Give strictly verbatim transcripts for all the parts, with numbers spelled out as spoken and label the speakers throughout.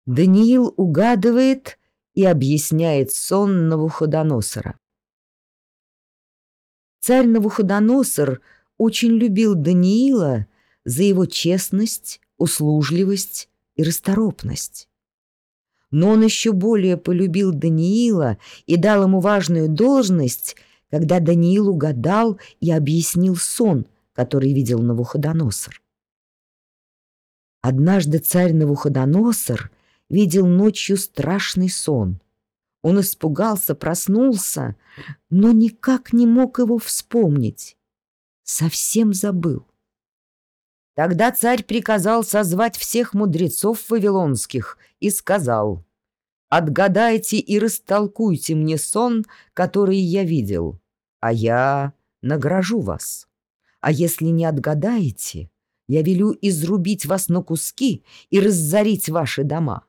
Speaker 1: Даниил угадывает и объясняет сон Навуходоносора. Царь Навуходоносор очень любил Даниила за его честность, услужливость и расторопность. Но он еще более полюбил Даниила и дал ему важную должность, когда Даниил угадал и объяснил сон, который видел Навуходоносор. Однажды царь Навуходоносор видел ночью страшный сон. Он испугался, проснулся, но никак не мог его вспомнить. Совсем забыл. Тогда царь приказал созвать всех мудрецов вавилонских и сказал: «Отгадайте и растолкуйте мне сон, который я видел, а я награжу вас. А если не отгадаете, я велю изрубить вас на куски и разорить ваши дома».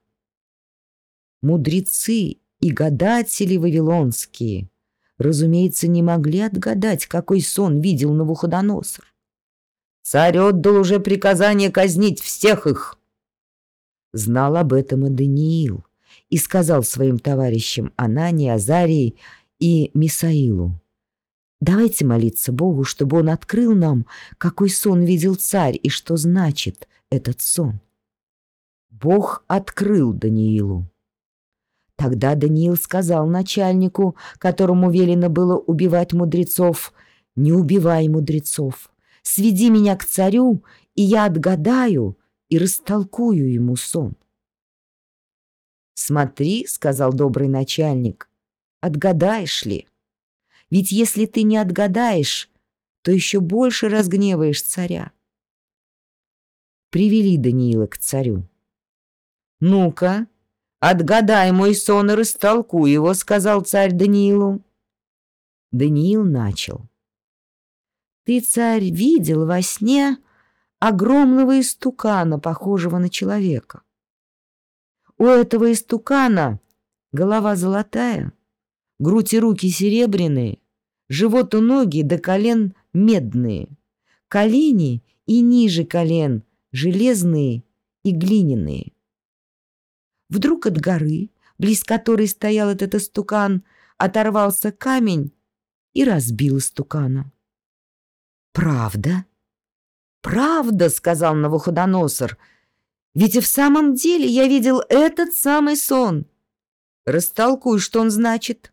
Speaker 1: Мудрецы и гадатели вавилонские, разумеется, не могли отгадать, какой сон видел Навуходоносор. Царь отдал уже приказание казнить всех их. Знал об этом и Даниил, и сказал своим товарищам Анании, Азарии и Мисаилу: «Давайте молиться Богу, чтобы он открыл нам, какой сон видел царь и что значит этот сон». Бог открыл Даниилу. Тогда Даниил сказал начальнику, которому велено было убивать мудрецов: «Не убивай мудрецов, сведи меня к царю, и я отгадаю и растолкую ему сон». «Смотри, — сказал добрый начальник, — отгадаешь ли? Ведь если ты не отгадаешь, то еще больше разгневаешь царя». Привели Даниила к царю. «Ну-ка, отгадай мой сон и растолкуй его, — сказал царь Даниилу». Даниил начал: «Ты, царь, видел во сне огромного истукана, похожего на человека. У этого истукана голова золотая, грудь и руки серебряные, живот и ноги до колен медные, колени и ниже колен железные и глиняные. Вдруг от горы, близ которой стоял этот истукан, оторвался камень и разбил истукана». «Правда? Правда, — сказал Навуходоносор, — ведь и в самом деле я видел этот самый сон. Растолкуй, что он значит».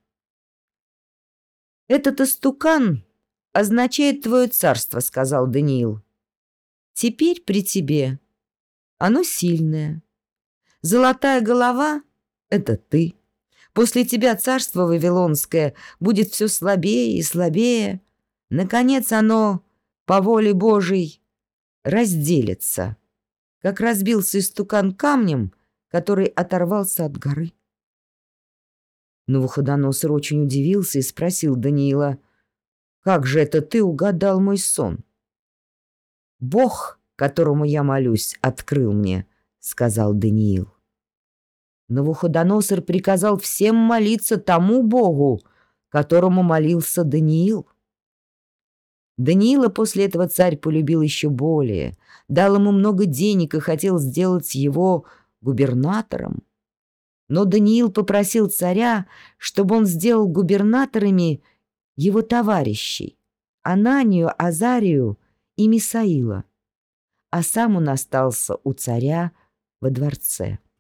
Speaker 1: «Этот истукан означает твое царство, — сказал Даниил. Теперь при тебе оно сильное. Золотая голова — это ты. После тебя царство вавилонское будет все слабее и слабее. Наконец оно, по воле Божией, разделится, как разбился истукан камнем, который оторвался от горы». Навуходоносор очень удивился и спросил Даниила: «Как же это ты угадал мой сон?» «Бог, которому я молюсь, открыл мне, — сказал Даниил». Навуходоносор приказал всем молиться тому Богу, которому молился Даниил. Даниила после этого царь полюбил еще более, дал ему много денег и хотел сделать его губернатором. Но Даниил попросил царя, чтобы он сделал губернаторами его товарищей Ананию, Азарию и Мисаила, а сам он остался у царя во дворце.